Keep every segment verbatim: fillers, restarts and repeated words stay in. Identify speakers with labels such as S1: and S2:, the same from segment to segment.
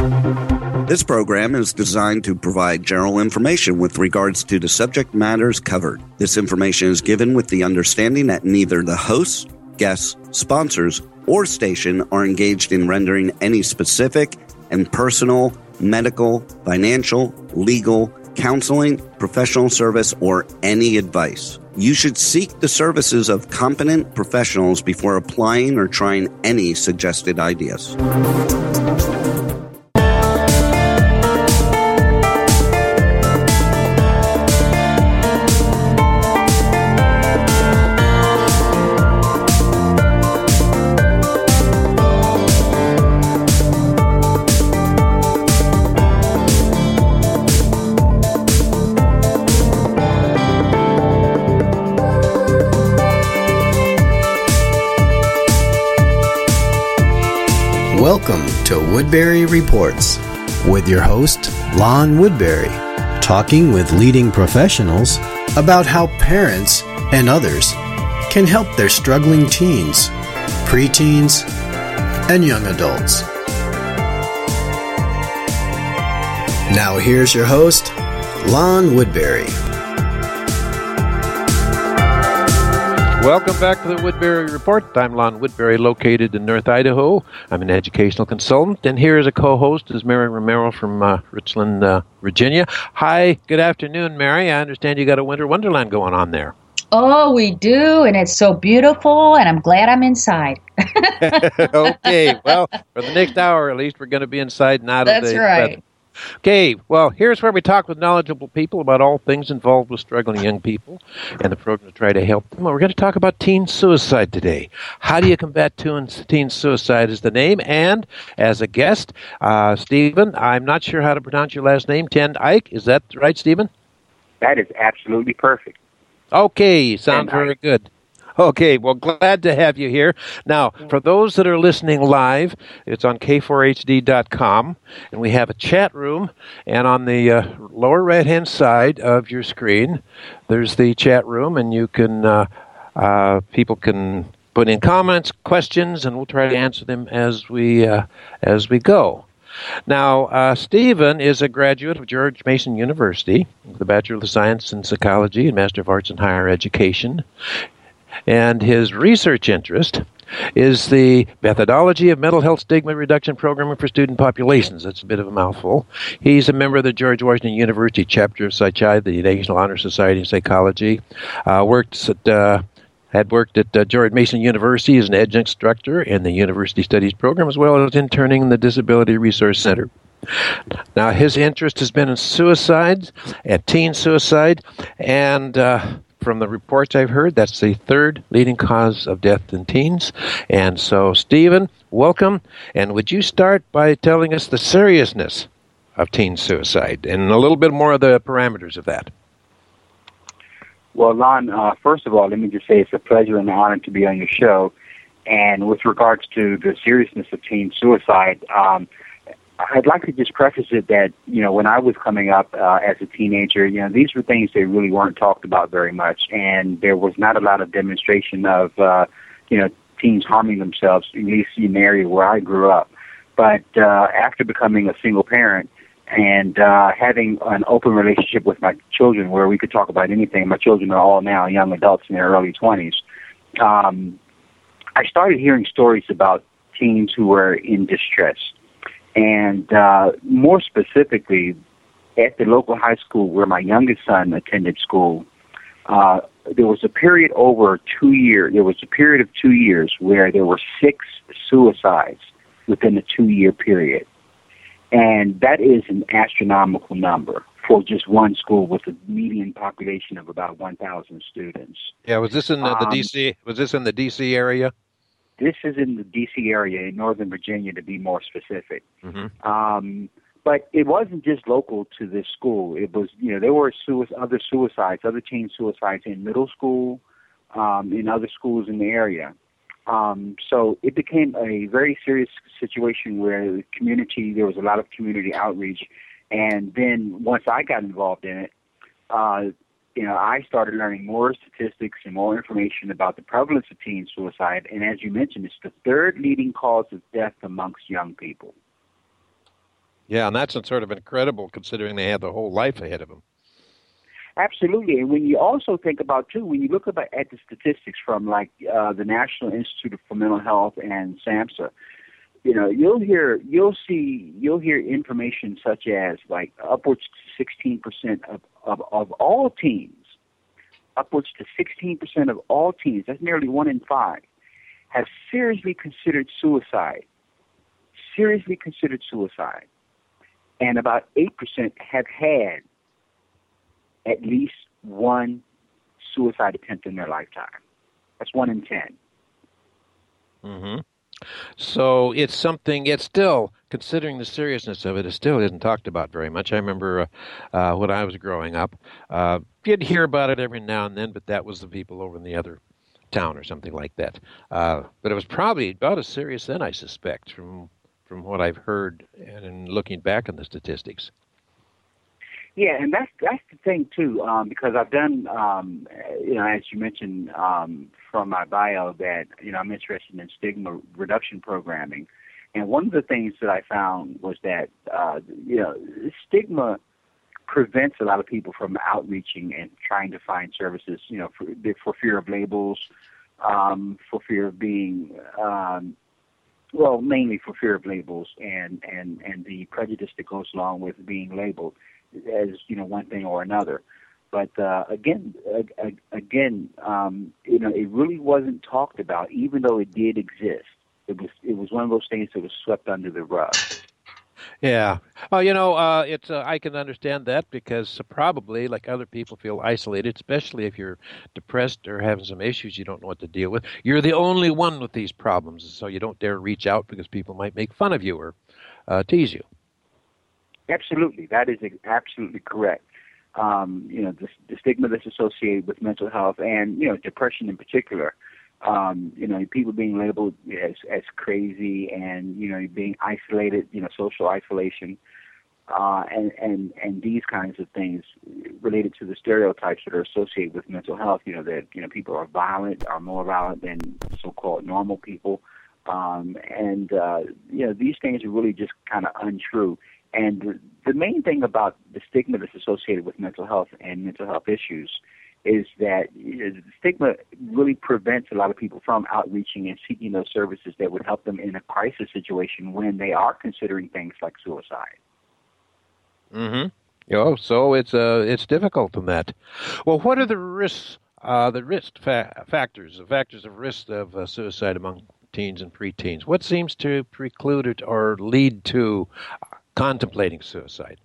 S1: This program is designed to provide general information with regards to the subject matters covered. This information is given with the understanding that neither the hosts, guests, sponsors, or station are engaged in rendering any specific and personal, medical, financial, legal, counseling, professional service, or any advice. You should seek the services of competent professionals before applying or trying any suggested ideas.
S2: Welcome to Woodbury Reports with your host, Lon Woodbury, talking with leading professionals about how parents and others can help their struggling teens, preteens, and young adults. Now here's your host, Lon Woodbury.
S3: Welcome back to the Woodbury Report. I'm Lon Woodbury, located in North Idaho. I'm an educational consultant, and here as a co-host is Mary Romero from uh, Richland, uh, Virginia. Hi, good afternoon, Mary. I understand you got a winter wonderland going on there.
S4: Oh, we do, and it's so beautiful, and I'm glad I'm inside.
S3: Okay, well, for the next hour at least, we're going to be inside and out of the
S4: That's right.
S3: weather. Okay, well, here's where we talk with knowledgeable people about all things involved with struggling young people and the program to try to help them. Well, we're going to talk about teen suicide today. How do you combat teen teen suicide is the name. And as a guest, uh, Stephen, I'm not sure how to pronounce your last name, Ten Ike. Is that right, Stephen?
S5: That is absolutely perfect.
S3: Okay, sounds very good. Okay, well, glad to have you here. Now, for those that are listening live, it's on K four H D dot com, and we have a chat room, and on the uh, lower right-hand side of your screen, there's the chat room, and you can, uh, uh, people can put in comments, questions, and we'll try to answer them as we, uh, as we go. Now, uh, Stephen is a graduate of George Mason University, with a Bachelor of Science in Psychology and Master of Arts in Higher Education. And his research interest is the methodology of mental health stigma reduction programming for student populations. That's a bit of a mouthful. He's a member of the George Washington University chapter of PsyChi, the National Honor Society in Psychology. Uh, worked at, uh, had worked at uh, George Mason University as an ed instructor in the University Studies program, as well as interning in the Disability Resource Center. Now, his interest has been in suicide, and teen suicide, and uh, from the reports I've heard, that's the third leading cause of death in teens. And so, Stephen, welcome. And would you start by telling us the seriousness of teen suicide and a little bit more of the parameters of that?
S5: Well, Lon, uh, first of all, let me just say it's a pleasure and an honor to be on your show. And with regards to the seriousness of teen suicide, um, I'd like to just preface it that, you know, when I was coming up uh, as a teenager, you know, these were things that really weren't talked about very much, and there was not a lot of demonstration of, uh, you know, teens harming themselves, at least in the area where I grew up. But uh, after becoming a single parent and uh, having an open relationship with my children where we could talk about anything, my children are all now young adults in their early twenties, um, I started hearing stories about teens who were in distress. And uh, more specifically, at the local high school where my youngest son attended school, uh, there was a period over two years. There was a period of two years where there were six suicides within a two-year period, and that is an astronomical number for just one school with a median population of about one thousand students.
S3: Yeah, was this in the, the
S5: um,
S3: D C? Was this in the D C area?
S5: This is in the D C area, in Northern Virginia, to be more specific.
S3: Mm-hmm.
S5: Um, but it wasn't just local to this school. It was, you know, there were sui- other suicides, other teen suicides in middle school, um, in other schools in the area. Um, so it became a very serious situation where the community, there was a lot of community outreach. And then once I got involved in it, uh, you know, I started learning more statistics and more information about the prevalence of teen suicide. And as you mentioned, it's the third leading cause of death amongst young people.
S3: Yeah, and that's sort of incredible considering they had the whole life ahead of them.
S5: Absolutely. And when you also think about, too, when you look about at the statistics from, like, uh, the National Institute for Mental Health and SAMHSA, you know, you'll hear, you'll see, you'll hear information such as, like, upwards to sixteen percent of, of, of all teens, upwards to sixteen percent of all teens, that's nearly one in five, have seriously considered suicide, seriously considered suicide. And about eight percent have had at least one suicide attempt in their lifetime. That's one in ten.
S3: Mm-hmm. So it's something, it's still, considering the seriousness of it, it still isn't talked about very much. I remember uh, uh, when I was growing up, uh, you'd hear about it every now and then, but that was the people over in the other town or something like that. Uh, but it was probably about as serious then, I suspect, from from what I've heard and in looking back on the statistics.
S5: Yeah, and that's that's the thing too, um, because I've done, um, you know, as you mentioned um, from my bio, that you know I'm interested in stigma reduction programming, and one of the things that I found was that uh, you know stigma prevents a lot of people from outreaching and trying to find services, you know, for for fear of labels, um, for fear of being, um, well, mainly for fear of labels and and and the prejudice that goes along with being labeled as, you know, one thing or another. But uh, again, uh, again, um, you know, it really wasn't talked about, even though it did exist. It was it was one of those things that was swept under the rug.
S3: Yeah. Well, you know, uh, it's uh, I can understand that because probably, like other people, feel isolated, especially if you're depressed or having some issues you don't know what to deal with. You're the only one with these problems, so you don't dare reach out because people might make fun of you or uh, tease you.
S5: Absolutely. That is absolutely correct. Um, you know, the, the stigma that's associated with mental health and, you know, depression in particular. Um, you know, people being labeled as, as crazy and, you know, being isolated, you know, social isolation, uh, and, and, and these kinds of things related to the stereotypes that are associated with mental health, you know, that, you know, people are violent, are more violent than so-called normal people. Um, and, uh, you know, these things are really just kind of untrue. And the, the main thing about the stigma that's associated with mental health and mental health issues is that you know, the stigma really prevents a lot of people from outreaching and seeking those services that would help them in a crisis situation when they are considering things like suicide.
S3: Mm-hmm. Oh, so it's uh, it's difficult in that. Well, what are the risks, uh, the risk fa- factors, the factors of risk of uh, suicide among teens and preteens? What seems to preclude it or lead to contemplating suicide?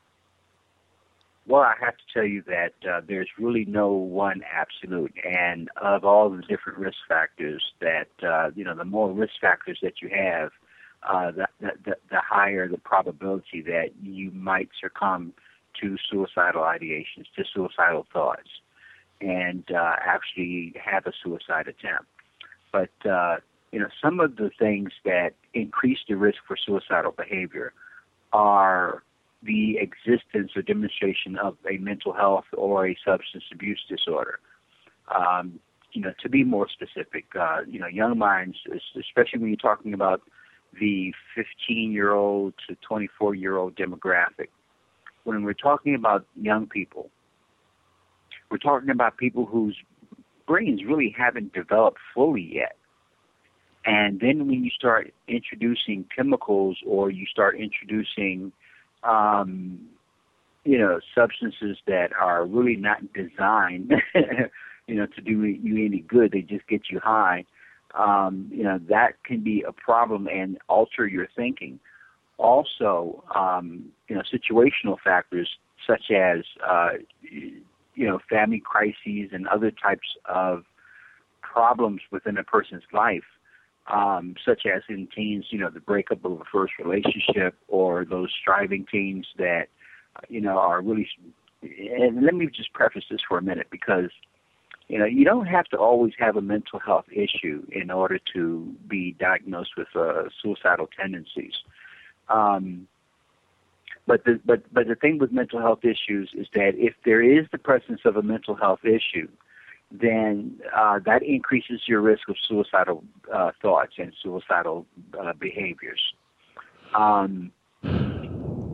S5: Well, I have to tell you that uh, there's really no one absolute, and of all the different risk factors, that uh, you know, the more risk factors that you have, uh, the, the the higher the probability that you might succumb to suicidal ideations, to suicidal thoughts, and uh, actually have a suicide attempt. But uh, you know, some of the things that increase the risk for suicidal behavior are the existence or demonstration of a mental health or a substance abuse disorder. Um, you know, to be more specific, uh, you know, young minds, especially when you're talking about the fifteen-year-old to twenty-four-year-old demographic, when we're talking about young people, we're talking about people whose brains really haven't developed fully yet. And then when you start introducing chemicals or you start introducing Um, you know, substances that are really not designed, you know, to do you any good. They just get you high. Um, you know, that can be a problem and alter your thinking. Also, um, you know, situational factors such as, uh, you know, family crises and other types of problems within a person's life. Um, such as in teens, you know, the breakup of a first relationship, or those striving teens that, you know, are really, and let me just preface this for a minute, because, you know, you don't have to always have a mental health issue in order to be diagnosed with uh, suicidal tendencies. Um, but the, but, but the thing with mental health issues is that if there is the presence of a mental health issue, then uh, that increases your risk of suicidal uh, thoughts and suicidal uh, behaviors. Um,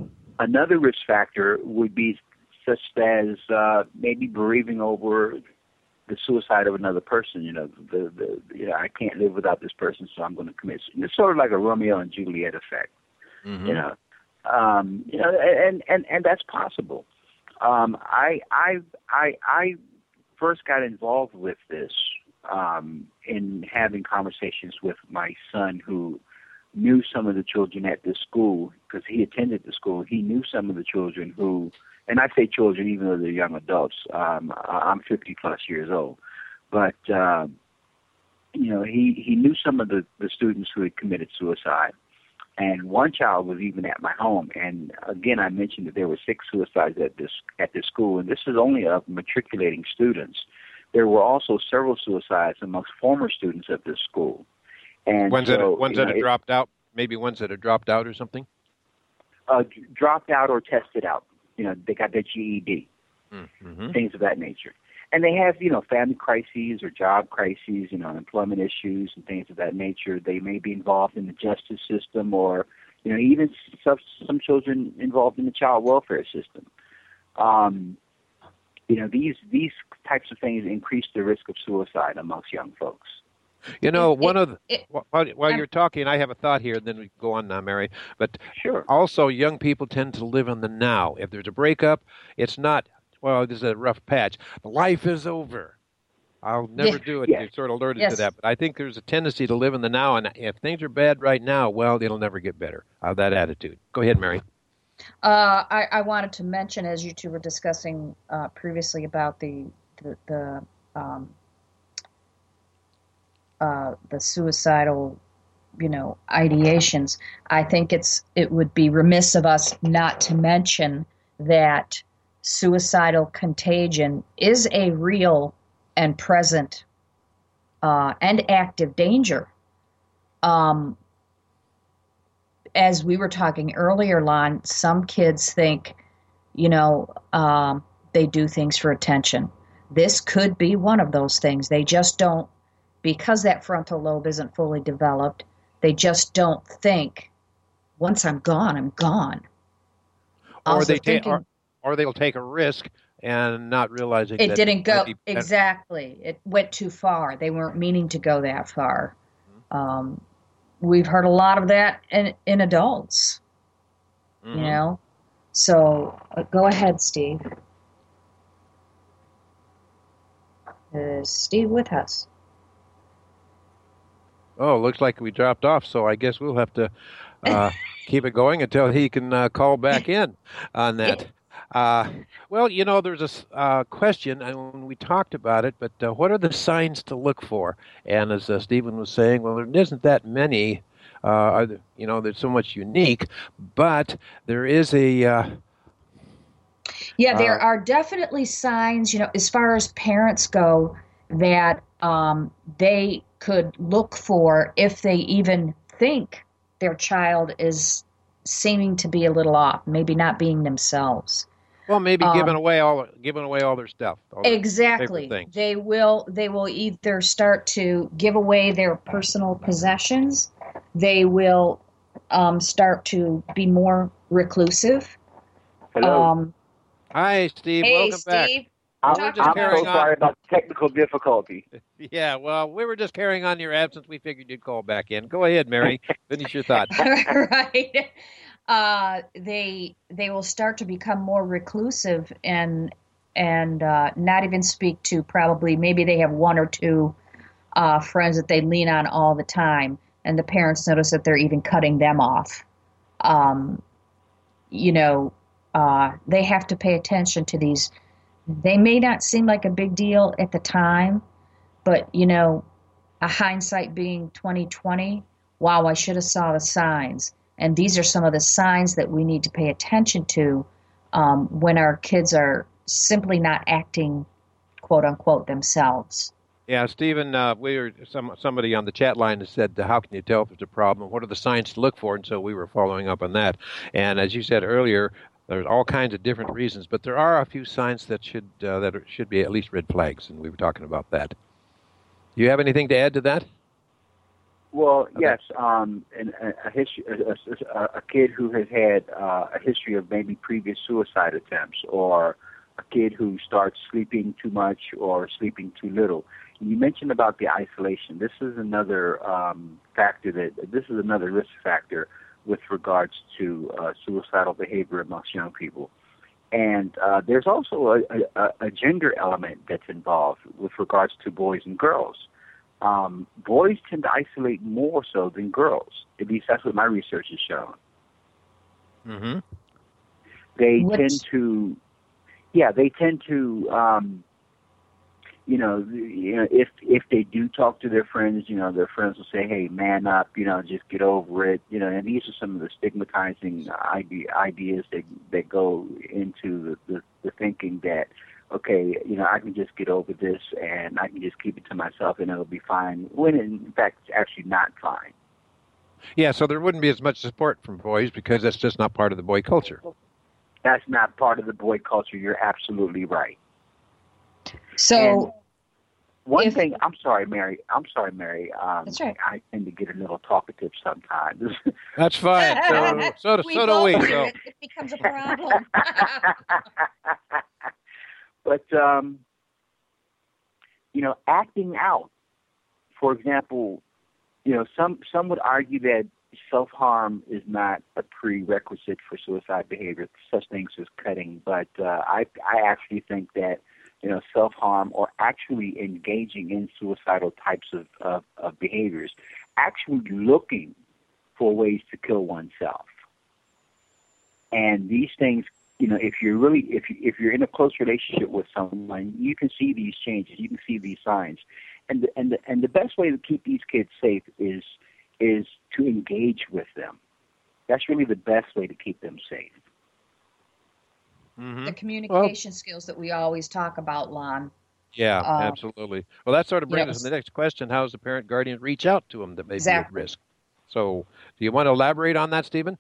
S5: another risk factor would be such as uh, maybe bereaving over the suicide of another person. You know, the, the you know, I can't live without this person, so I'm going to commit. It's sort of like a Romeo and Juliet effect. Mm-hmm. You know, um, you know, and, and, and that's possible. Um, I I I I first got involved with this um, in having conversations with my son, who knew some of the children at this school because he attended the school. He knew some of the children who. And I say children, even though they're young adults. Um, I'm fifty plus years old, but uh, you know, he, he knew some of the, the students who had committed suicide, and one child was even at my home. And again, I mentioned that there were six suicides at this at this school, and this is only of matriculating students. There were also several suicides amongst former students at this school, and
S3: ones
S5: so,
S3: that ones that
S5: know,
S3: had
S5: it,
S3: dropped out, maybe ones that had dropped out or something.
S5: Uh, dropped out or tested out. You know, they got their G E D,
S3: mm-hmm.
S5: things of that nature. And they have, you know, family crises or job crises, you know, employment issues and things of that nature. They may be involved in the justice system or, you know, even some, some children involved in the child welfare system. Um, you know, these these types of things increase the risk of suicide amongst young folks.
S3: You know,
S4: It-
S3: one
S4: it-
S3: of the,
S4: it-
S3: while, while
S4: I'm-
S3: you're talking, I have a thought here, and then we go on now, Mary. But
S5: Sure.
S3: also, young people tend to live in the now. If there's a breakup, it's not, well, this is a rough patch. Life is over. I'll never
S4: Yeah.
S3: do it.
S5: Yes.
S3: You're sort of alerted to
S4: Yes.
S3: that. But I think there's a tendency to live in the now, and if things are bad right now, well, it'll never get better. I have that attitude. Go ahead, Mary.
S4: Uh, I, I wanted to mention, as you two were discussing uh, previously about the the, the um, uh, the suicidal, you know, ideations. I think it's it would be remiss of us not to mention that suicidal contagion is a real and present uh, and active danger. Um, as we were talking earlier, Lon, some kids think, you know, um, they do things for attention. This could be one of those things. They just don't, because that frontal lobe isn't fully developed, they just don't think, once I'm gone, I'm gone.
S3: Or
S4: Also
S3: they ta-
S4: thinking,
S3: or, or they'll take a risk and not realizing
S4: it
S3: that
S4: didn't go
S3: might be better.
S4: exactly. It went too far. They weren't meaning to go that far. Um, we've heard a lot of that in, in adults,
S3: Mhm.
S4: you know. So uh, go ahead, Steve. Is Steve with us?
S3: Oh, looks like we dropped off, so I guess we'll have to uh, keep it going until he can uh, call back in on that. Uh, well, you know, there's a s- uh, question, and when we talked about it, but uh, what are the signs to look for? And as uh, Stephen was saying, well, there isn't that many, uh, are there, you know, there's so much unique, but there is a... Uh,
S4: Yeah, there
S3: Uh,
S4: are definitely signs, you know, as far as parents go, that um, they could look for if they even think their child is seeming to be a little off, maybe not being themselves.
S3: well, maybe
S4: Um,
S3: giving away all giving away all their stuff. All their
S4: Exactly.
S3: favorite things.
S4: They will they will either start to give away their personal possessions, they will um, start to be more reclusive.
S5: Hello.
S4: Um,
S3: Hi, Steve.
S4: hey,
S3: Welcome back.
S4: Steve.
S5: I'm,
S4: talk
S3: just
S5: I'm
S3: carrying
S5: so
S3: on.
S5: sorry about technical difficulty.
S3: Yeah, well, we were just carrying on your absence. We figured you'd call back in. Go ahead, Mary. Finish your thought.
S4: Right. Uh, they they will start to become more reclusive and and uh, not even speak to probably maybe they have one or two uh, friends that they lean on all the time, and the parents notice that they're even cutting them off. Um, you know, uh, they have to pay attention to these. They may not seem like a big deal at the time, but you know, a hindsight being twenty twenty. Wow, I should have saw the signs. And these are some of the signs that we need to pay attention to um, when our kids are simply not acting, quote unquote, themselves.
S3: Yeah, Stephen, uh, we were some somebody on the chat line has said, "How can you tell if there's a problem? What are the signs to look for?" And so we were following up on that. And as you said earlier, there's all kinds of different reasons, but there are a few signs that should uh, that are, should be at least red flags, and we were talking about that. Do you have anything to add to that?
S5: Well, yes, um, and a, a history, a, a, a kid who has had uh, a history of maybe previous suicide attempts, or a kid who starts sleeping too much or sleeping too little. You mentioned about the isolation. This is another um, factor that this is another risk factor with regards to uh, suicidal behavior amongst young people. And uh, there's also a, a, a gender element that's involved with regards to boys and girls. Um, boys tend to isolate more so than girls. At least that's what my research has shown.
S3: Mm-hmm.
S5: They
S4: What's...
S5: tend to, yeah, they tend to, um, you know, you know, if if they do talk to their friends, you know, their friends will say, "Hey, man up," you know, just get over it, you know. And these are some of the stigmatizing idea, ideas that that go into the, the, the thinking that, okay, you know, I can just get over this and I can just keep it to myself and it'll be fine, when in fact it's actually not fine.
S3: Yeah, so there wouldn't be as much support from boys because that's just not part of the boy culture.
S5: That's not part of the boy culture. You're absolutely right.
S4: So,
S5: and one
S4: if,
S5: thing, I'm sorry, Mary. I'm sorry, Mary. Um,
S4: that's right.
S5: I tend to get a little talkative sometimes.
S3: That's fine. So, so, do,
S4: we
S3: so do we. So.
S4: It. it becomes a problem.
S5: But, um, you know, acting out, for example, you know, some, some would argue that self-harm is not a prerequisite for suicide behavior, such things as cutting. But uh, I, I actually think that, you know, self-harm or actually engaging in suicidal types of, of, of behaviors, actually looking for ways to kill oneself. And these things, you know, if you're really, if you, if you're in a close relationship with someone, you can see these changes, you can see these signs, and the, and the, and the best way to keep these kids safe is is to engage with them. That's really the best way to keep them safe.
S3: Mm-hmm.
S4: The communication well, skills that we always talk about, Lon.
S3: Yeah, um, absolutely. Well, that sort of brings yes. us to the next question: how does the parent guardian reach out to them that may
S4: exactly.
S3: be at risk? So, do you want to elaborate on that, Stephen?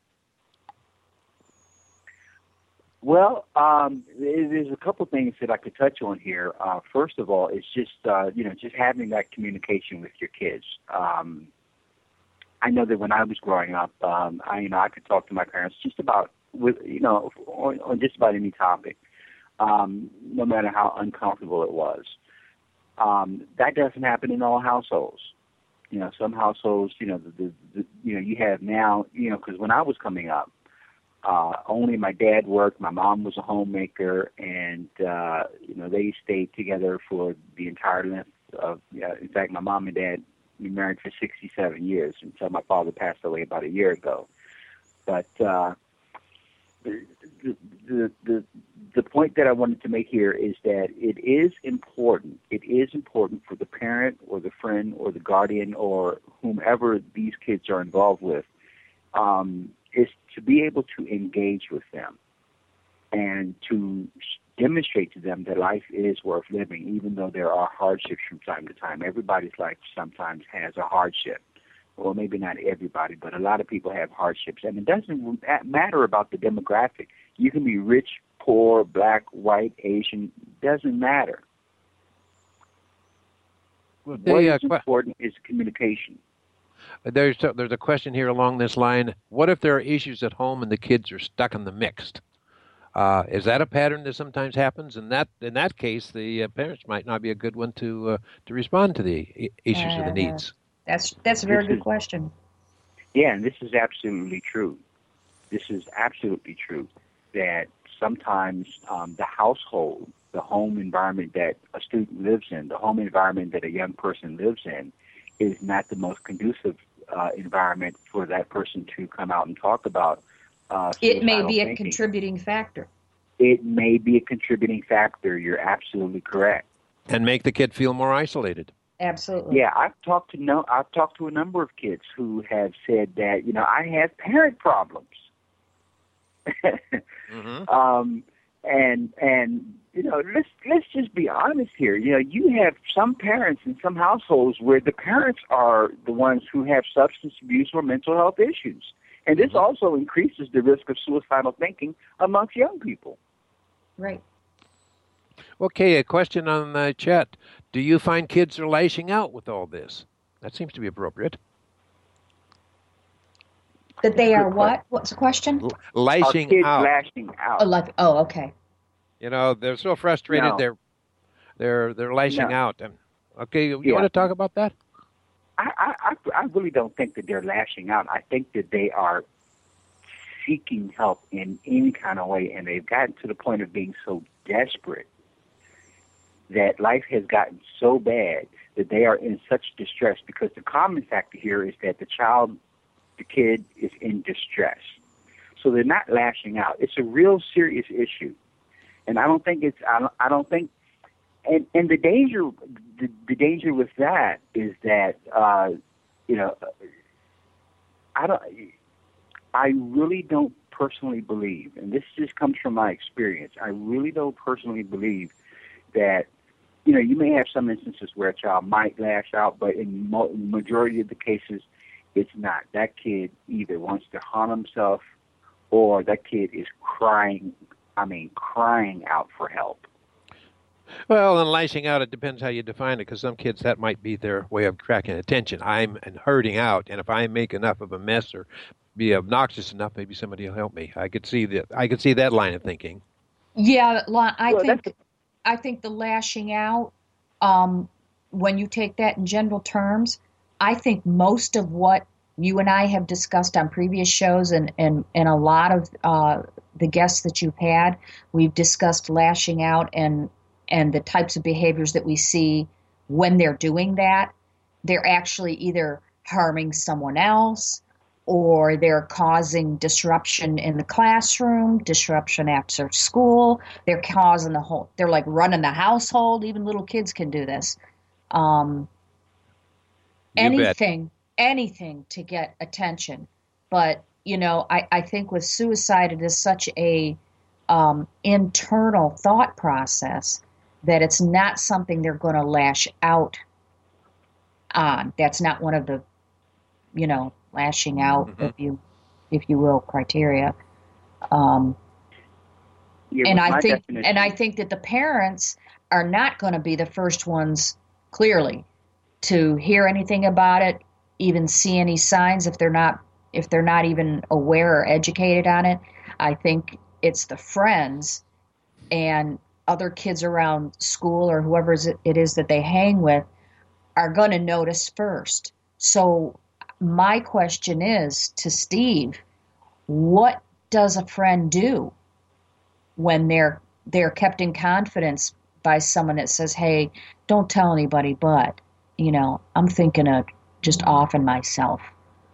S5: Well, um, there's a couple things that I could touch on here. Uh, first of all, it's just uh, you know just having that communication with your kids. Um, I know that when I was growing up, um, I you know I could talk to my parents just about with you know on, on just about any topic, um, no matter how uncomfortable it was. Um, that doesn't happen in all households. You know, some households, you know, the, the, the you know you have now, you know, because when I was coming up. Uh, only my dad worked. My mom was a homemaker, and uh, you know they stayed together for the entire length of. Uh, in fact, my mom and dad were married for sixty-seven years until my father passed away about a year ago. But uh, the, the the the point that I wanted to make here is that it is important. It is important for the parent or the friend or the guardian or whomever these kids are involved with. Um, is to be able to engage with them and to demonstrate to them that life is worth living, even though there are hardships from time to time. Everybody's life sometimes has a hardship. Well, maybe not everybody, but a lot of people have hardships. And it doesn't matter about the demographic. You can be rich, poor, black, white, Asian. It doesn't matter.
S3: Well,
S5: what
S3: yeah,
S5: is important is communication.
S3: There's a, there's a question here along this line. What if there are issues at home and the kids are stuck in the mixed? Uh, is that a pattern that sometimes happens? In that in that case, the uh, parents might not be a good one to uh, to respond to the I- issues uh, or the needs.
S4: That's that's a very good question.
S5: Yeah, and this is absolutely true. This is absolutely true that sometimes um, the household, the home environment that a student lives in, the home environment that a young person lives in, is not the most conducive uh, environment for that person to come out and talk about. Uh,
S4: it may be
S5: thinking.
S4: a contributing factor.
S5: It may be a contributing factor. You're absolutely correct.
S3: And make the kid feel more isolated.
S4: Absolutely.
S5: Yeah, I've talked to no, I've talked to a number of kids who have said that you know I have parent problems. mm-hmm. um, and and. You know, let's let's just be honest here. You know, you have some parents in some households where the parents are the ones who have substance abuse or mental health issues. And this mm-hmm. also increases the risk of suicidal thinking amongst young people.
S4: Right.
S3: Okay, a question on the chat. Do you find kids are lashing out with all this? That seems to be appropriate.
S4: That they are what? What's the question?
S3: L-
S5: Are
S3: lashing
S5: kids
S3: out.
S5: lashing out?
S4: Oh, like, oh, okay.
S3: You know, they're so frustrated.
S5: No.
S3: They're they're they're lashing
S5: No.
S3: out. And okay, you, you
S5: Yeah.
S3: want to talk about that?
S5: I, I, I I really don't think that they're lashing out. I think that they are seeking help in any kind of way, and they've gotten to the point of being so desperate that life has gotten so bad that they are in such distress, because the common factor here is that the child, the kid, is in distress. So they're not lashing out. It's a real serious issue. And I don't think it's, I don't, I don't think, and, and the danger, the, the danger with that is that, uh, you know, I don't, I really don't personally believe, and this just comes from my experience, I really don't personally believe that, you know, you may have some instances where a child might lash out, but in mo- majority of the cases, it's not. That kid either wants to harm himself, or that kid is crying, I mean, crying out for help.
S3: Well, and lashing out, it depends how you define it, because some kids, that might be their way of attracting attention. I'm and hurting out, and if I make enough of a mess or be obnoxious enough, maybe somebody will help me. I could see that. I could see that line of thinking.
S4: Yeah, Lon, I
S5: Well,
S4: think
S5: that's
S4: I think the lashing out, um, when you take that in general terms, I think most of what you and I have discussed on previous shows, and, and, and a lot of uh, the guests that you've had, we've discussed lashing out and and the types of behaviors that we see when they're doing that. They're actually either harming someone else, or they're causing disruption in the classroom, disruption after school. They're causing the whole, they're like running the household. Even little kids can do this. Um,
S3: You bet.
S4: anything, anything to get attention. But, you know, I, I think with suicide, it is such a um, internal thought process that it's not something they're going to lash out on. That's not one of the, you know, lashing out,
S3: Mhm.
S4: if you, if you will, criteria. Um,
S5: yeah,
S4: and
S5: with
S4: I
S5: my
S4: think,
S5: definition-
S4: and I think that the parents are not going to be the first ones, clearly, to hear anything about it, even see any signs if they're not, if they're not even aware or educated on it. I think it's the friends and other kids around school, or whoever it is that they hang with, are going to notice first. So my question is to Steve, what does a friend do when they're they're kept in confidence by someone that says, hey, don't tell anybody, but, you know, I'm thinking of just offing myself?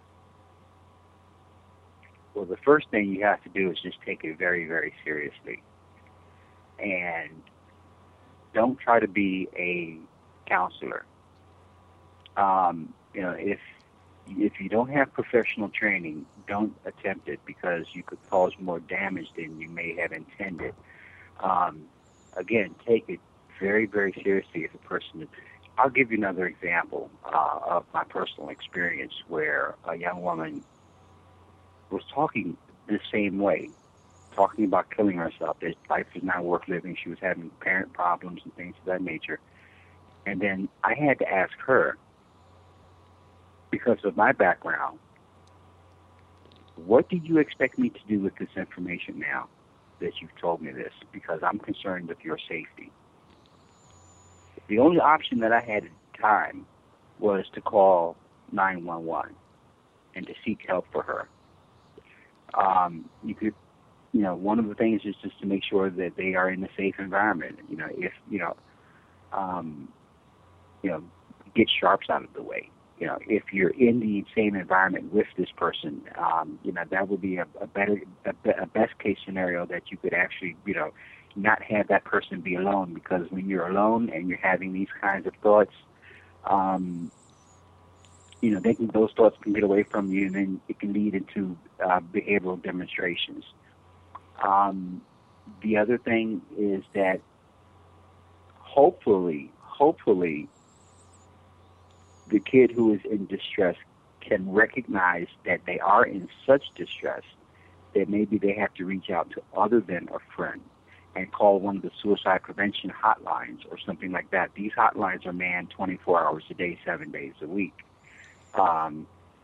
S5: Well, the first thing you have to do is just take it very, very seriously. And don't try to be a counselor. Um, you know, if if you don't have professional training, don't attempt it, because you could cause more damage than you may have intended. Um, again, take it very, very seriously if a person. I'll give you another example uh, of my personal experience where a young woman was talking the same way, talking about killing herself, that life is not worth living. She was having parent problems and things of that nature. And then I had to ask her, because of my background, what do you expect me to do with this information now that you've told me this? Because I'm concerned with your safety. The only option that I had at the time was to call nine one one and to seek help for her. Um, you could, you know, one of the things is just to make sure that they are in a safe environment. You know, if, you know, um, you know, get sharps out of the way. You know, if you're in the same environment with this person, um, you know, that would be a, a better, a, a best case scenario, that you could actually, you know, not have that person be alone, because when you're alone and you're having these kinds of thoughts, um, you know, they can, those thoughts can get away from you, and then it can lead into uh, behavioral demonstrations. Um, the other thing is that hopefully, hopefully, the kid who is in distress can recognize that they are in such distress that maybe they have to reach out to other than a friend and call one of the suicide prevention hotlines or something like that. These hotlines are manned twenty-four hours a day, seven days a week. Um,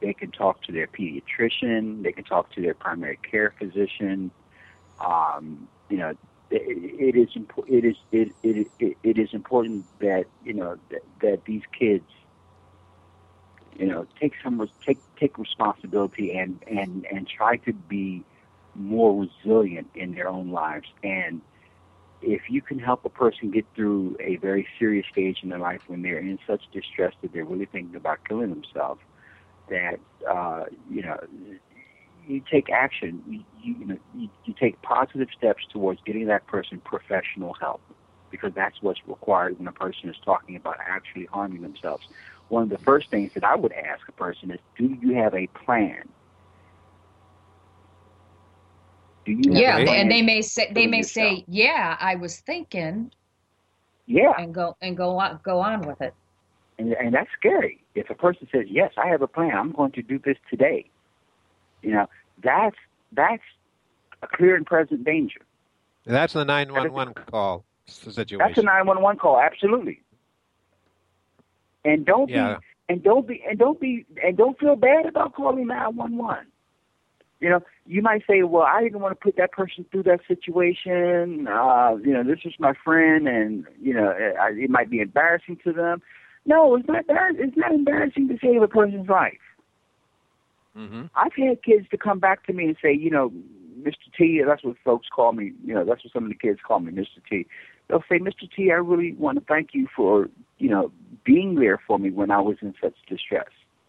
S5: they can talk to their pediatrician. They can talk to their primary care physician. Um, you know, it, it is impo- it is it, it it it is important that you know that, that these kids, you know, take some take take responsibility and and and try to be more resilient in their own lives. And if you can help a person get through a very serious stage in their life when they're in such distress that they're really thinking about killing themselves, that uh, you know, you take action. You, you, you know, you, you take positive steps towards getting that person professional help, because that's what's required when a person is talking about actually harming themselves. One of the first things that I would ask a person is, do you have a plan? Do you have
S4: yeah,
S5: a plan
S4: and they may say they may
S5: yourself?
S4: say, "Yeah, I was thinking,"
S5: yeah,
S4: and go and go on go on with it.
S5: And, and that's scary. If a person says, "Yes, I have a plan. I'm going to do this today," you know, that's that's a clear and present danger.
S3: That's the nine one one call situation.
S5: That's a nine one one call, absolutely. And don't
S3: yeah.
S5: be and don't be and don't be and don't feel bad about calling nine one one. You know, you might say, "Well, I didn't want to put that person through that situation. Uh, you know, this is my friend, and you know, it, it might be embarrassing to them." No, it's not. It's not embarrassing to save a person's life.
S3: Mm-hmm.
S5: I've had kids to come back to me and say, "You know, Mister T," that's what folks call me. You know, that's what some of the kids call me, Mister T. They'll say, "Mister T, I really want to thank you for, you know, being there for me when I was in such distress."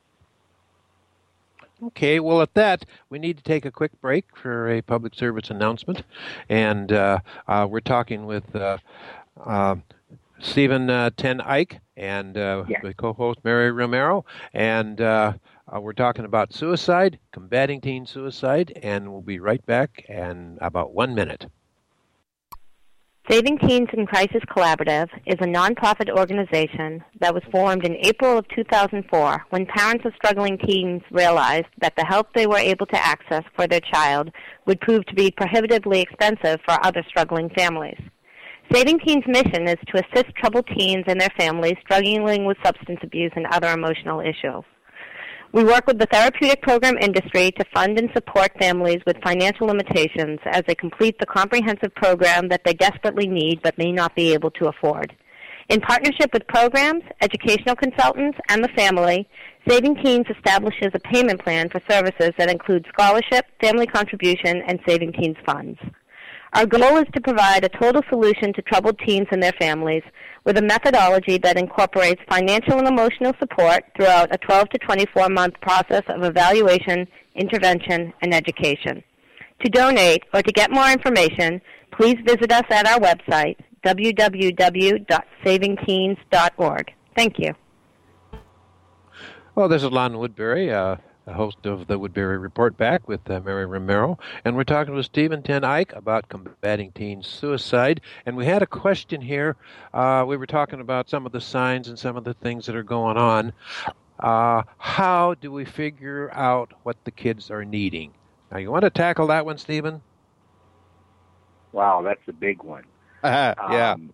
S3: Okay, well, at that, we need to take a quick break for a public service announcement. And uh, uh, we're talking with uh, uh, Stephen uh, Ten Eyck and uh,
S5: yeah.
S3: with co-host Mary Romero. And uh, uh, we're talking about suicide, combating teen suicide, and we'll be right back in about one minute.
S6: Saving Teens in Crisis Collaborative is a nonprofit organization that was formed in April of two thousand four when parents of struggling teens realized that the help they were able to access for their child would prove to be prohibitively expensive for other struggling families. Saving Teens' mission is to assist troubled teens and their families struggling with substance abuse and other emotional issues. We work with the therapeutic program industry to fund and support families with financial limitations as they complete the comprehensive program that they desperately need but may not be able to afford. In partnership with programs, educational consultants, and the family, Saving Teens establishes a payment plan for services that include scholarship, family contribution, and Saving Teens funds. Our goal is to provide a total solution to troubled teens and their families with a methodology that incorporates financial and emotional support throughout a twelve to twenty-four month process of evaluation, intervention, and education. To donate or to get more information, please visit us at our website, w w w dot saving teens dot org. Thank you.
S3: Well, this is Lon Woodbury, uh, the host of the Woodbury Report Back with uh, Mary Romero, and we're talking with Stephen Ten Eyck about combating teen suicide. And we had a question here. Uh, we were talking about some of the signs and some of the things that are going on. Uh, how do we figure out what the kids are needing? Now, you want to tackle that one, Stephen?
S5: Wow, that's a big one.
S3: Uh, yeah.
S5: Um,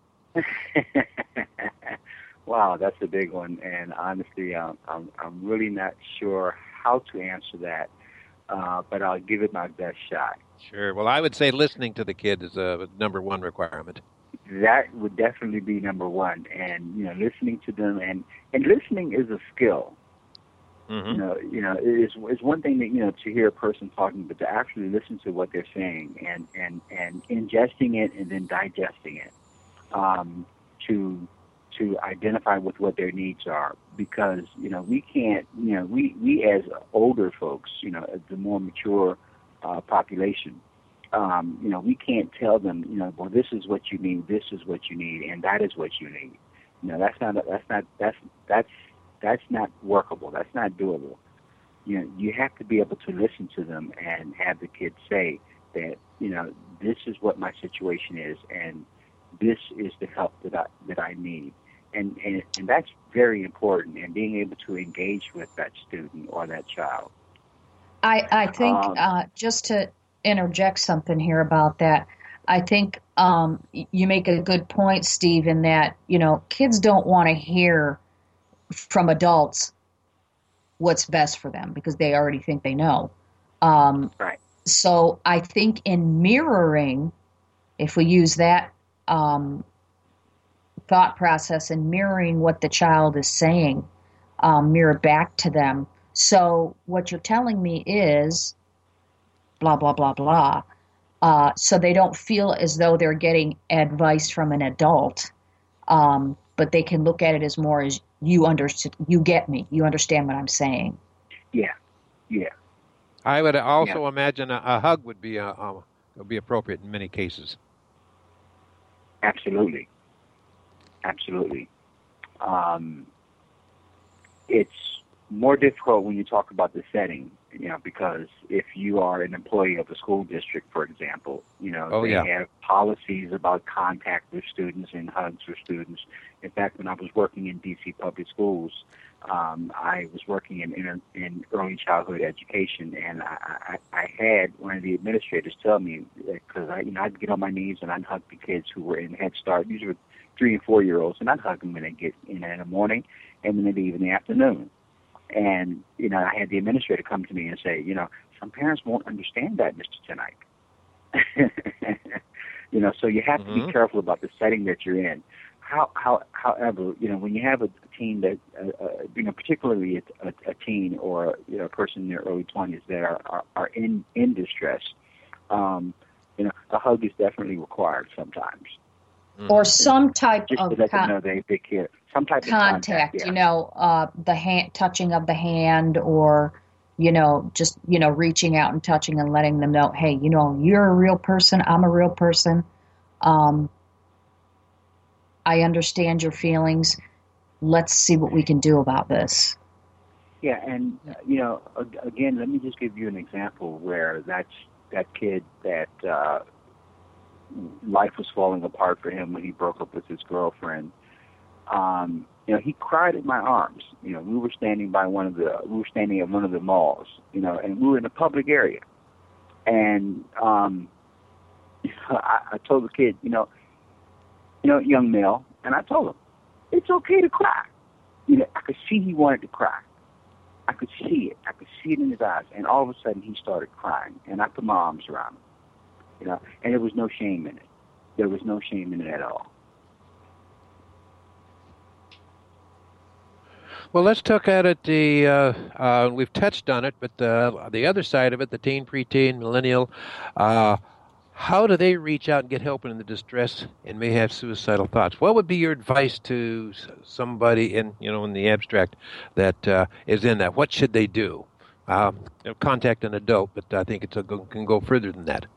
S5: wow, that's a big one. And honestly, um, I'm I'm really not sure how to answer that, uh, but I'll give it my best shot.
S3: Sure. Well, I would say listening to the kid is a number one requirement.
S5: That would definitely be number one, and you know, listening to them, and, and listening is a skill.
S3: Mm-hmm.
S5: You know, you know, it's it's one thing that you know to hear a person talking, but to actually listen to what they're saying and and, and ingesting it and then digesting it, um, to to identify with what their needs are, because you know we can't, you know, we we as older folks, you know, the more mature uh, population. Um, you know, we can't tell them, you know, well, this is what you need, this is what you need, and that is what you need. You know, that's not, that's not, that's, that's, that's not workable. That's not doable. You know, you have to be able to listen to them and have the kids say that, you know, this is what my situation is, and this is the help that I, that I need. And, and, and that's very important, and being able to engage with that student or that child.
S4: I, I think
S5: Um,
S4: uh, just to interject something here about that, I think um, you make a good point, Steve, in that, you know, kids don't want to hear from adults what's best for them because they already think they know. Um,
S5: right.
S4: So I think in mirroring, if we use that um, thought process and mirroring what the child is saying, um, mirror back to them. So what you're telling me is blah, blah, blah, blah. Uh, so they don't feel as though they're getting advice from an adult, um, but they can look at it as more as you understand, you get me, you understand what I'm saying.
S5: Yeah, yeah.
S3: I would also
S5: yeah.
S3: imagine a, a hug would be uh, um, would be appropriate in many cases.
S5: Absolutely, absolutely. Um, it's more difficult when you talk about the setting, you know, because if you are an employee of a school district, for example, you know,
S3: oh,
S5: they
S3: yeah.
S5: have policies about contact with students and hugs with students. In fact, when I was working in D C public schools, um, I was working in, in in early childhood education, and I, I, I had one of the administrators tell me, because I, you know, I'd get on my knees and I'd hug the kids who were in Head Start. These were three and four year olds, and I'd hug them when they get in in the morning, and then they leave in the afternoon. And, you know, I had the administrator come to me and say, you know, some parents won't understand that, Mister Tenaik. You know, so you have
S3: mm-hmm.
S5: to be careful about the setting that you're in. How, how, however, you know, when you have a, a teen that, uh, uh, you know, particularly a, a, a teen or, you know, a person in their early twenties that are, are, are in, in distress, um, you know, a hug is definitely required sometimes.
S4: Or some type
S5: Just
S4: of
S5: to let
S4: con-
S5: them know they, they care. Some type
S4: contact,
S5: of contact, yeah.
S4: you know, uh, the hand, touching of the hand, or, you know, just, you know, reaching out and touching and letting them know, hey, you know, you're a real person, I'm a real person. Um, I understand your feelings. Let's see what we can do about this.
S5: Yeah, and, uh, you know, again, let me just give you an example where that's that kid that uh, life was falling apart for him when he broke up with his girlfriend. Um, you know, he cried in my arms. You know, we were standing by one of the, we were standing at one of the malls, you know, and we were in a public area. And um, I, I told the kid, you know, you know, young male, and I told him, it's okay to cry. You know, I could see he wanted to cry. I could see it. I could see it in his eyes. And all of a sudden he started crying. And I put my arms around him, you know, and there was no shame in it. There was no shame in it at all.
S3: Well, let's talk at it. The uh, uh, we've touched on it, but uh, the other side of it, the teen, preteen, millennial, uh, how do they reach out and get help in the distress and may have suicidal thoughts? What would be your advice to somebody in, you know, in the abstract that uh, is in that? What should they do? Uh, contact an adult, but I think it can go further than that.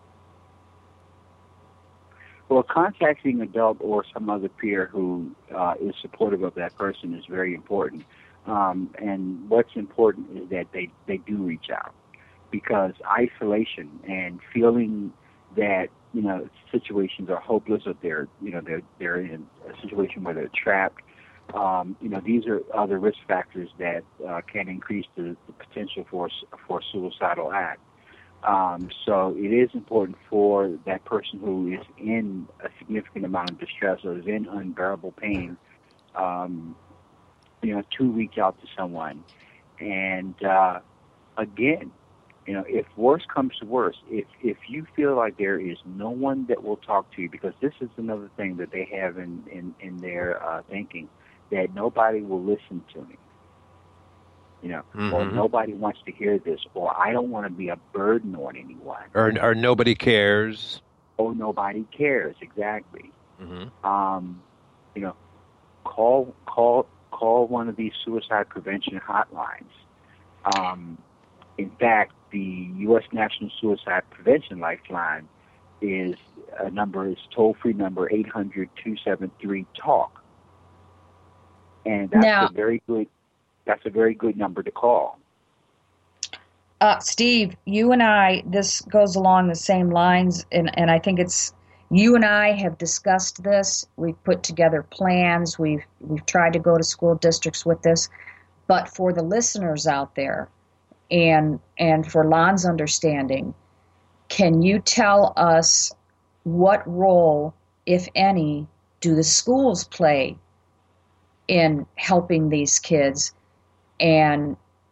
S5: Well, contacting an adult or some other peer who uh, is supportive of that person is very important. Um, and what's important is that they, they do reach out, because isolation and feeling that, you know, situations are hopeless, or they're, you know, they're, they're in a situation where they're trapped, um, you know, these are other risk factors that uh, can increase the, the potential for, for a suicidal act. Um, so it is important for that person who is in a significant amount of distress or is in unbearable pain, um, you know, to reach out to someone. And uh, again, you know, if worse comes to worse, if if you feel like there is no one that will talk to you, because this is another thing that they have in, in, in their uh, thinking, that nobody will listen to me. You know, mm-hmm. or nobody wants to hear this, or I don't want to be a burden on anyone.
S3: Or, or nobody cares.
S5: Or nobody cares, exactly.
S3: Mm-hmm.
S5: Um, you know, call call call one of these suicide prevention hotlines. Um, in fact, the U S National Suicide Prevention Lifeline is a number, is toll-free number eight hundred, two seven three, talk. And that's
S4: now,
S5: a very good That's a very good number to call.
S4: Uh, Steve, you and I, this goes along the same lines, and, and I think it's, you and I have discussed this. We've put together plans. We've we've tried to go to school districts with this. But for the listeners out there, and and for Lon's understanding, can you tell us what role, if any, do the schools play in helping these kids? And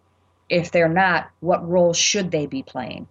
S4: if they're not, what role should they be playing?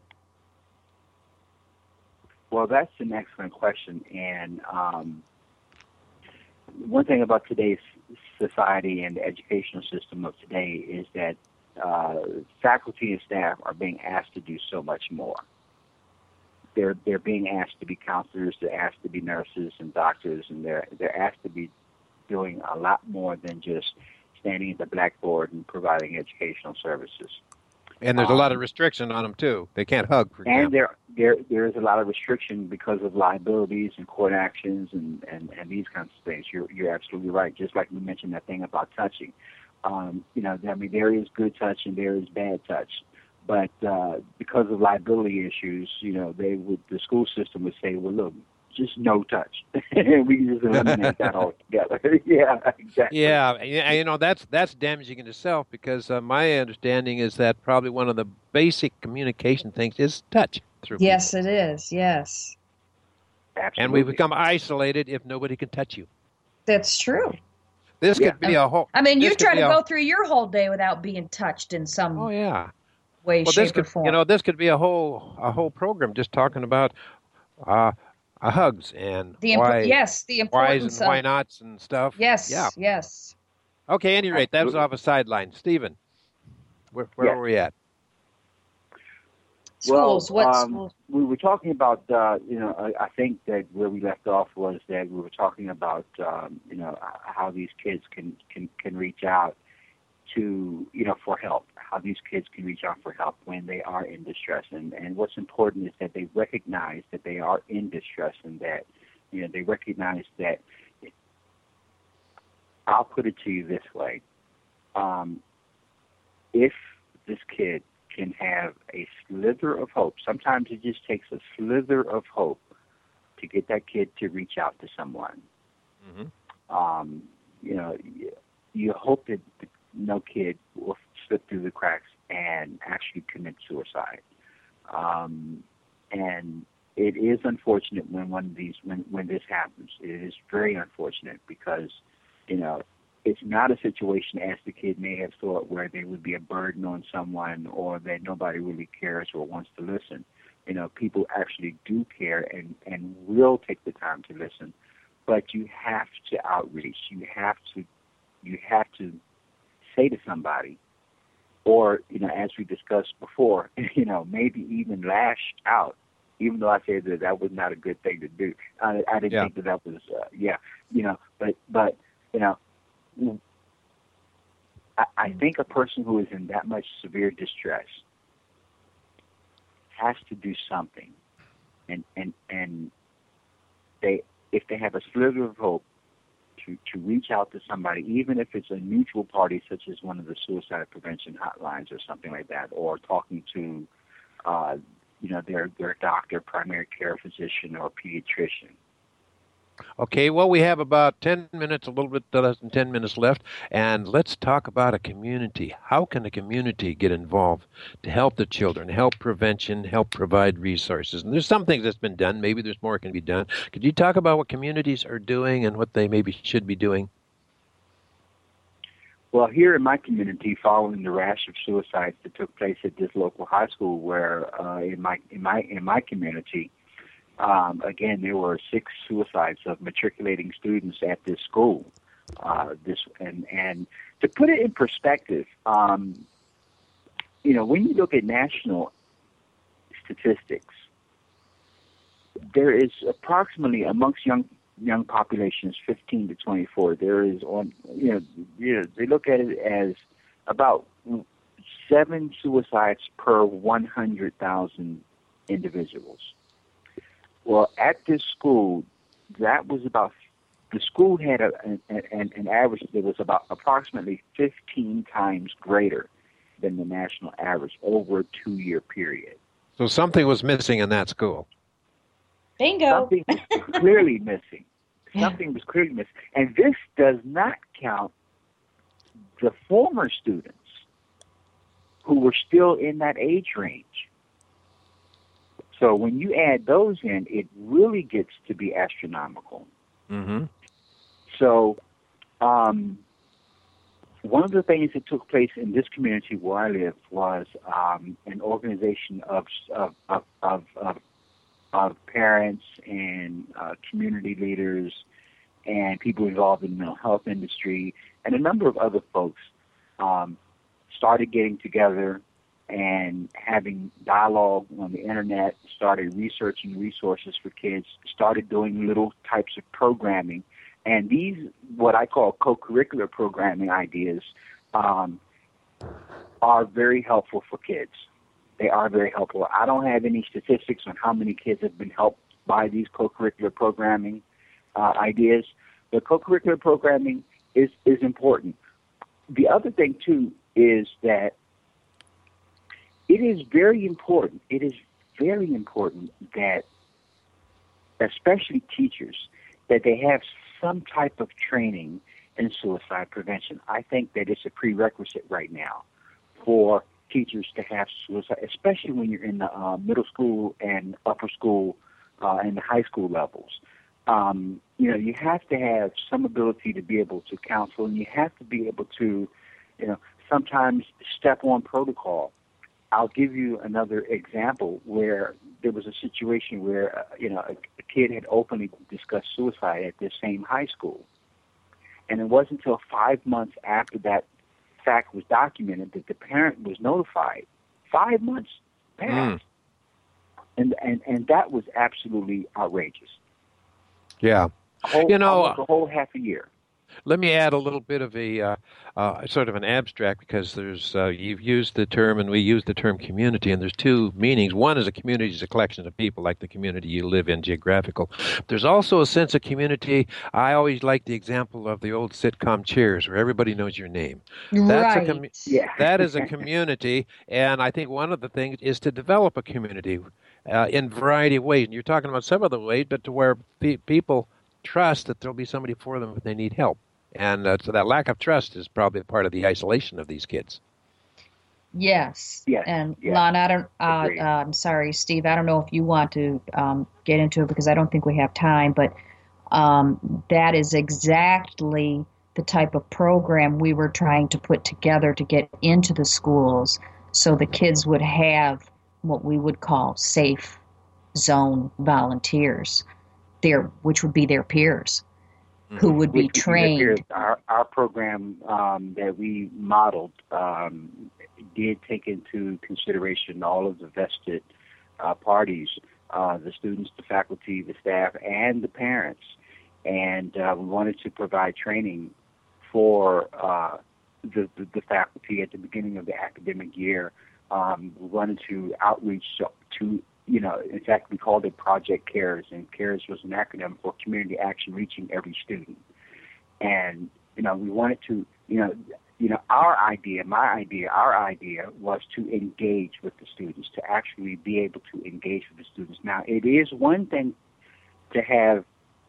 S5: Well, that's an excellent question. And um, one thing about today's society and the educational system of today is that uh, faculty and staff are being asked to do so much more. They're they're being asked to be counselors, they're asked to be nurses and doctors, and they're they're asked to be doing a lot more than just standing at the blackboard and providing educational services.
S3: And there's um, a lot of restriction on them too. They can't hug, for example.
S5: And there there there is a lot of restriction because of liabilities and court actions and, and, and these kinds of things. You're you're absolutely right. Just like we mentioned that thing about touching. Um, you know, I mean, there is good touch and there is bad touch. But uh, because of liability issues, you know, they would the school system would say, well, look, just no touch. We can just eliminate that altogether. Yeah, exactly.
S3: Yeah, you know, that's that's damaging in itself because uh, my understanding is that probably one of the basic communication things is touch. Through
S4: yes,
S3: people.
S4: It is, yes.
S5: Absolutely.
S3: And we become isolated if nobody can touch you.
S4: That's true.
S3: This
S5: yeah.
S3: could be a whole...
S4: I mean, you try to
S3: a,
S4: go through your whole day without being touched in some
S3: oh, yeah.
S4: way,
S3: well,
S4: shape,
S3: this could,
S4: or form.
S3: You know, this could be a whole a whole program just talking about uh, uh, hugs and
S4: the
S3: why,
S4: impo- yes, the importance
S3: whys and
S4: of,
S3: why nots and stuff.
S4: Yes,
S3: yeah.
S4: yes.
S3: Okay, at any rate, that was off a sideline. Stephen, where, where
S5: yeah.
S3: were we at?
S4: Schools,
S5: well,
S4: what
S5: um,
S4: schools?
S5: We were talking about, uh, you know, I, I think that where we left off was that we were talking about, um, you know, how these kids can, can, can reach out to, you know, for help, how these kids can reach out for help when they are in distress. And, and what's important is that they recognize that they are in distress and that, you know, they recognize that, I'll put it to you this way. Um, if this kid can have a slither of hope, sometimes it just takes a slither of hope to get that kid to reach out to someone. Mm-hmm. Um, you know, you, you hope that the, no kid will slip through the cracks and actually commit suicide. Um, and it is unfortunate when one of these, when, when this happens. It is very unfortunate because, you know, it's not a situation, as the kid may have thought, where they would be a burden on someone or that nobody really cares or wants to listen. You know, people actually do care and, and will take the time to listen. But you have to outreach. You have to, you have to say to somebody, or, you know, as we discussed before, you know, maybe even lash out, even though I said that that was not a good thing to do. I, I didn't
S3: yeah.
S5: think that that was, uh, yeah, you know, but, but, you know, I, I think a person who is in that much severe distress has to do something. And, and, and they, if they have a slither of hope, To, to reach out to somebody, even if it's a neutral party, such as one of the suicide prevention hotlines or something like that, or talking to, uh, you know, their their doctor, primary care physician, or pediatrician.
S3: Okay, well, we have about ten minutes, a little bit less than ten minutes left, and let's talk about a community. How can a community get involved to help the children, help prevention, help provide resources? And there's some things that's been done. Maybe there's more can be done. Could you talk about what communities are doing and what they maybe should be doing?
S5: Well, here in my community, following the rash of suicides that took place at this local high school, where uh, in my in my in my community, Um, again, there were six suicides of matriculating students at this school. Uh, this and and to put it in perspective, um, you know, when you look at national statistics, there is approximately amongst young young populations, fifteen to twenty-four. There is on you know, you know they look at it as about seven suicides per one hundred thousand individuals. Well, at this school, that was about, the school had a, an, an average that was about approximately fifteen times greater than the national average over a two-year period.
S3: So something was missing in that school.
S4: Bingo.
S5: Something was clearly missing. Something was clearly missing. And this does not count the former students who were still in that age range. So when you add those in, it really gets to be astronomical.
S3: Mm-hmm.
S5: So, um, one of the things that took place in this community where I live was um, an organization of of of, of, of, of parents and uh, community leaders and people involved in the mental health industry and a number of other folks um, started getting together and having dialogue on the internet, started researching resources for kids, started doing little types of programming. And these, what I call co-curricular programming ideas, um, are very helpful for kids. They are very helpful. I don't have any statistics on how many kids have been helped by these co-curricular programming uh, ideas, but co-curricular programming is, is important. The other thing, too, is that it is very important, it is very important that, especially teachers, that they have some type of training in suicide prevention. I think that it's a prerequisite right now for teachers to have suicide, especially when you're in the uh, middle school and upper school uh, and the high school levels. Um, you know, you have to have some ability to be able to counsel, and you have to be able to, you know, sometimes step on protocol. I'll give you another example where there was a situation where, uh, you know, a, a kid had openly discussed suicide at this same high school. And it wasn't until five months after that fact was documented that the parent was notified. Five months passed. Mm. And, and, and that was absolutely outrageous.
S3: Yeah.
S5: A whole,
S3: you know,
S5: a whole half a year.
S3: Let me add a little bit of a uh, uh, sort of an abstract, because there's uh, you've used the term and we use the term community, and there's two meanings. One is a community is a collection of people, like the community you live in, geographical. There's also a sense of community. I always like the example of the old sitcom Cheers, where everybody knows your name. That's
S4: right.
S3: A com-
S5: yeah.
S3: That is a community, and I think one of the things is to develop a community uh, in a variety of ways. And you're talking about some of the ways, but to where pe- people trust that there'll be somebody for them if they need help. And uh, so that lack of trust is probably part of the isolation of these kids.
S4: Yes.
S5: Yes.
S4: And
S5: yes.
S4: Lon, I don't, uh, uh, I'm sorry, Steve, I don't know if you want to um, get into it because I don't think we have time, but um, that is exactly the type of program we were trying to put together to get into the schools so the kids would have what we would call safe zone volunteers. Their, which would be their peers, mm-hmm. who would be
S5: which
S4: trained.
S5: Would be our, our program um, that we modeled um, did take into consideration all of the vested uh, parties, uh, the students, the faculty, the staff, and the parents. And uh, we wanted to provide training for uh, the, the, the faculty at the beginning of the academic year. Um, we wanted to outreach to You know, in fact, we called it Project CARES, and CARES was an acronym for Community Action Reaching Every Student. And, you know, we wanted to, you know, you know, our idea, my idea, our idea was to engage with the students, to actually be able to engage with the students. Now, it is one thing to have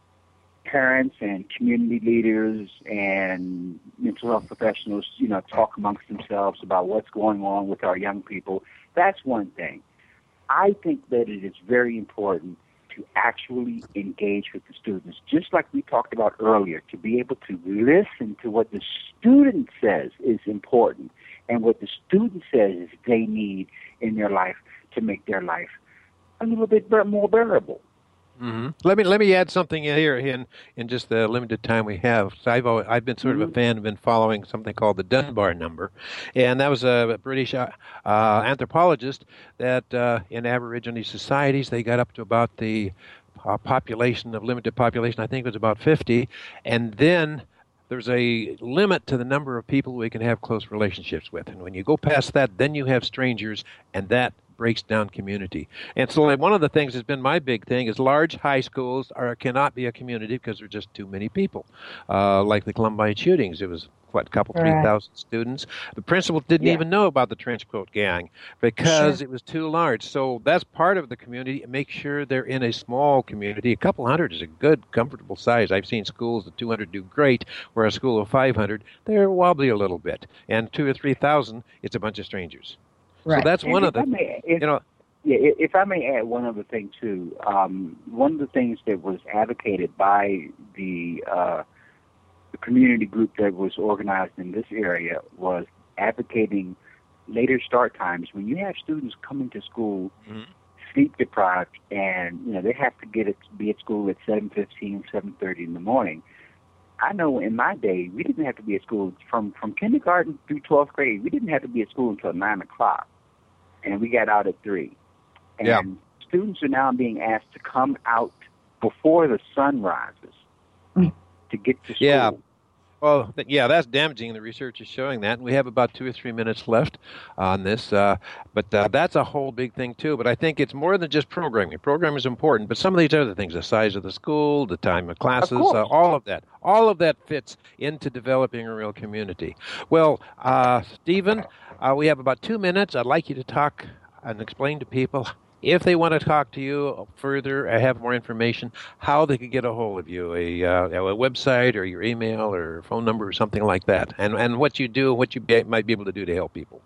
S5: parents and community leaders and mental health professionals, you know, talk amongst themselves about what's going on with our young people. That's one thing. I think that it is very important to actually engage with the students, just like we talked about earlier, to be able to listen to what the student says is important and what the student says they need in their life to make their life a little bit more bearable.
S3: Mm-hmm. Let me let me add something in here in in just the limited time we have. So I've always, I've been sort of a fan, been following something called the Dunbar number, and that was a British uh, uh, anthropologist that uh, in Aboriginal societies they got up to about the uh, population of limited population. I think it was about fifty, and then there's a limit to the number of people we can have close relationships with, and when you go past that, then you have strangers, and that breaks down community. And so like, one of the things that's been my big thing is large high schools are cannot be a community because there are just too many people. Uh, like the Columbine shootings, it was, what, a couple, three thousand right. students. The principal didn't yeah. even know about the trench coat gang because sure. it was too large. So that's part of the community. Make sure they're in a small community. A couple hundred is a good, comfortable size. I've seen schools of two hundred do great, where a school of five hundred, they're wobbly a little bit. And two or three thousand, it's a bunch of strangers. Right. So that's
S5: and
S3: one of the,
S5: may, if,
S3: you know.
S5: Yeah, if I may add one other thing too, um, one of the things that was advocated by the uh, the community group that was organized in this area was advocating later start times. When you have students coming to school mm-hmm. sleep deprived, and you know they have to get it be at school at seven fifteen, seven thirty in the morning. I know in my day we didn't have to be at school from from kindergarten through twelfth grade. We didn't have to be at school until nine o'clock, and we got out at three. And
S3: yeah.
S5: students are now being asked to come out before the sun rises mm. to get to school.
S3: Yeah. Well, th- yeah, that's damaging. The research is showing that. And we have about two or three minutes left on this. Uh, but uh, that's a whole big thing, too. But I think it's more than just programming. Programming is important, but some of these other things, the size of the school, the time of classes,
S5: of
S3: uh, all of that, all of that fits into developing a real community. Well, uh, Stephen, uh, we have about two minutes. I'd like you to talk and explain to people, if they want to talk to you further, or have more information, how they could get a hold of you, a, uh, a website or your email or phone number or something like that, and, and what you do, what you be, might be able to do to help people.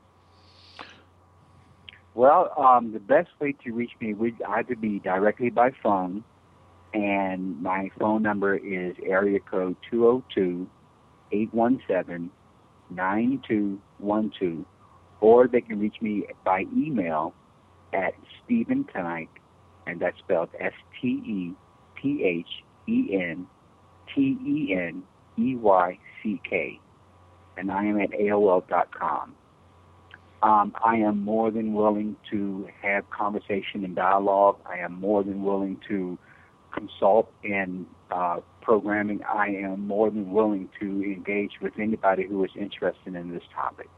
S5: Well, um, the best way to reach me would either be directly by phone, and my phone number is area code two oh two, eight one seven, nine two one two, or they can reach me by email at Stephen Tenick, and that's spelled S T E P H E N T E N E Y C K, and I am at A O L dot com. Um, I am more than willing to have conversation and dialogue. I am more than willing to consult in uh, programming. I am more than willing to engage with anybody who is interested in this topic.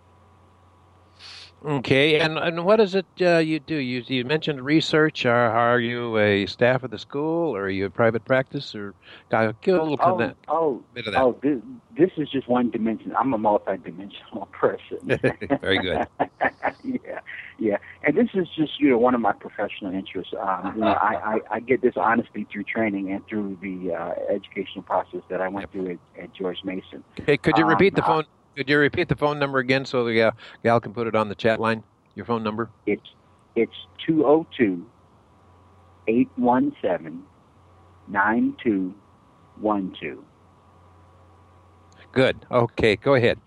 S3: Okay, and and what is it uh, you do? You you mentioned research. Are, are you a staff of the school, or are you a private practice, or uh, give a little
S5: oh,
S3: of that,
S5: oh,
S3: bit of that.
S5: Oh, this, this is just one dimension. I'm a multi-dimensional person.
S3: Very good.
S5: yeah, yeah, and this is just you know one of my professional interests. Um, you know, I, I, I get this honesty through training and through the uh, educational process that I went yep. through at, at George Mason.
S3: Hey, could you repeat
S5: um,
S3: the phone? Could you repeat the phone number again so the gal, gal can put it on the chat line? Your phone number?
S5: It's it's two oh two, eight one seven, nine two one two.
S3: Good. Okay, go ahead.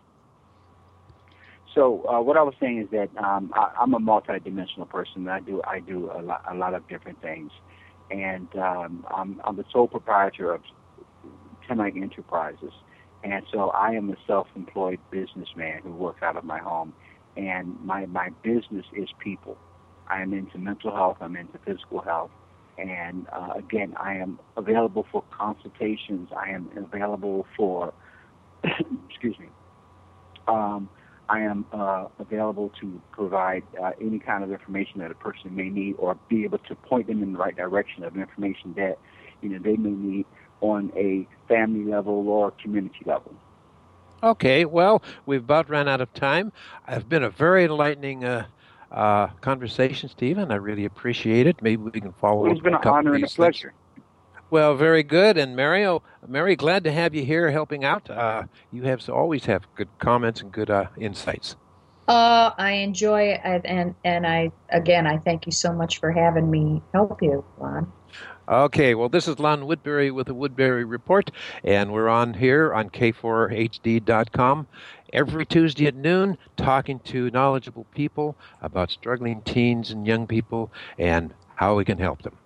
S5: So uh, what I was saying is that um, I, I'm a multidimensional person. I do I do a lot, a lot of different things, and um, I'm, I'm the sole proprietor of Tenick Enterprises. And so I am a self-employed businessman who works out of my home, and my, my business is people. I am into mental health, I'm into physical health, and uh, again, I am available for consultations, I am available for, excuse me, um, I am uh, available to provide uh, any kind of information that a person may need, or be able to point them in the right direction of information that, you know, they may need on a family level or community level.
S3: Okay, well, we've about run out of time. It's been a very enlightening uh, uh, conversation, Stephen. I really appreciate it. Maybe we can follow up.
S5: It's been an honor and a pleasure.
S3: Well, very good. And Mario, Mary, glad to have you here helping out. Uh, you have always have good comments and good uh, insights.
S4: Uh, I enjoy it, and and I again I thank you so much for having me help you, Lon.
S3: Okay, well, this is Lon Woodbury with the Woodbury Report, and we're on here on K four H D dot com every Tuesday at noon, talking to knowledgeable people about struggling teens and young people and how we can help them.